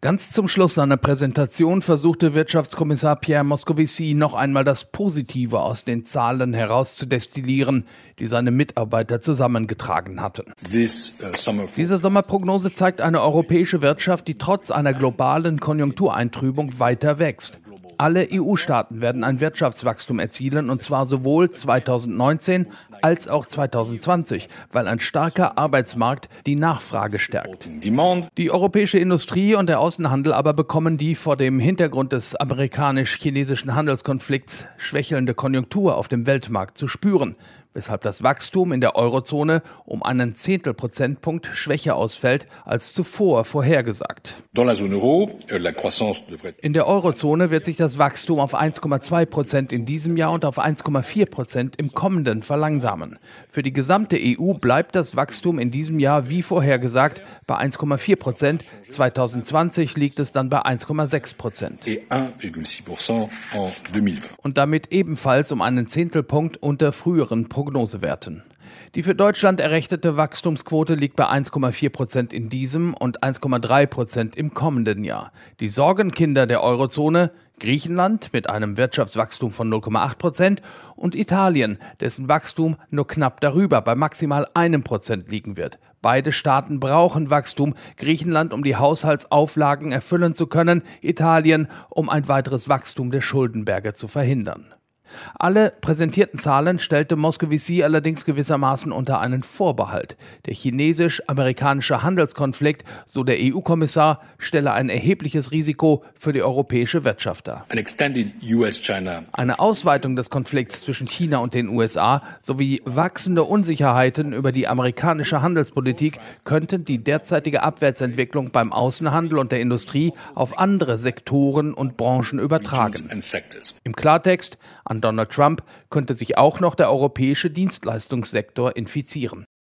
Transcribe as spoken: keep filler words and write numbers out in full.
Ganz zum Schluss seiner Präsentation versuchte Wirtschaftskommissar Pierre Moscovici noch einmal das Positive aus den Zahlen herauszudestillieren, die seine Mitarbeiter zusammengetragen hatten. Diese Sommerprognose zeigt eine europäische Wirtschaft, die trotz einer globalen Konjunktureintrübung weiter wächst. Alle E U-Staaten werden ein Wirtschaftswachstum erzielen, und zwar sowohl zweitausendneunzehn als auch zweitausendzwanzig, weil ein starker Arbeitsmarkt die Nachfrage stärkt. Die europäische Industrie und der Außenhandel aber bekommen die vor dem Hintergrund des amerikanisch-chinesischen Handelskonflikts schwächelnde Konjunktur auf dem Weltmarkt zu spüren, weshalb das Wachstum in der Eurozone um einen Zehntelprozentpunkt schwächer ausfällt als zuvor vorhergesagt. In der Eurozone wird sich das Wachstum auf eins Komma zwei Prozent in diesem Jahr und auf eins Komma vier Prozent im kommenden verlangsamen. Für die gesamte E U bleibt das Wachstum in diesem Jahr wie vorhergesagt bei eins Komma vier Prozent. zweitausendzwanzig liegt es dann bei eins Komma sechs Prozent. Und damit ebenfalls um einen Zehntelpunkt unter früheren Prognosewerten. Die für Deutschland errechnete Wachstumsquote liegt bei eins Komma vier Prozent in diesem und eins Komma drei Prozent im kommenden Jahr. Die Sorgenkinder der Eurozone: Griechenland mit einem Wirtschaftswachstum von null Komma acht Prozent und Italien, dessen Wachstum nur knapp darüber bei maximal einem Prozent liegen wird. Beide Staaten brauchen Wachstum, Griechenland, um die Haushaltsauflagen erfüllen zu können, Italien, um ein weiteres Wachstum der Schuldenberge zu verhindern. Alle präsentierten Zahlen stellte Moscovici allerdings gewissermaßen unter einen Vorbehalt. Der chinesisch-amerikanische Handelskonflikt, so der E U-Kommissar, stelle ein erhebliches Risiko für die europäische Wirtschaft dar. Eine Ausweitung des Konflikts zwischen China und den U S A sowie wachsende Unsicherheiten über die amerikanische Handelspolitik könnten die derzeitige Abwärtsentwicklung beim Außenhandel und der Industrie auf andere Sektoren und Branchen übertragen. Im Klartext: An Donald Trump könnte sich auch noch der europäische Dienstleistungssektor infizieren.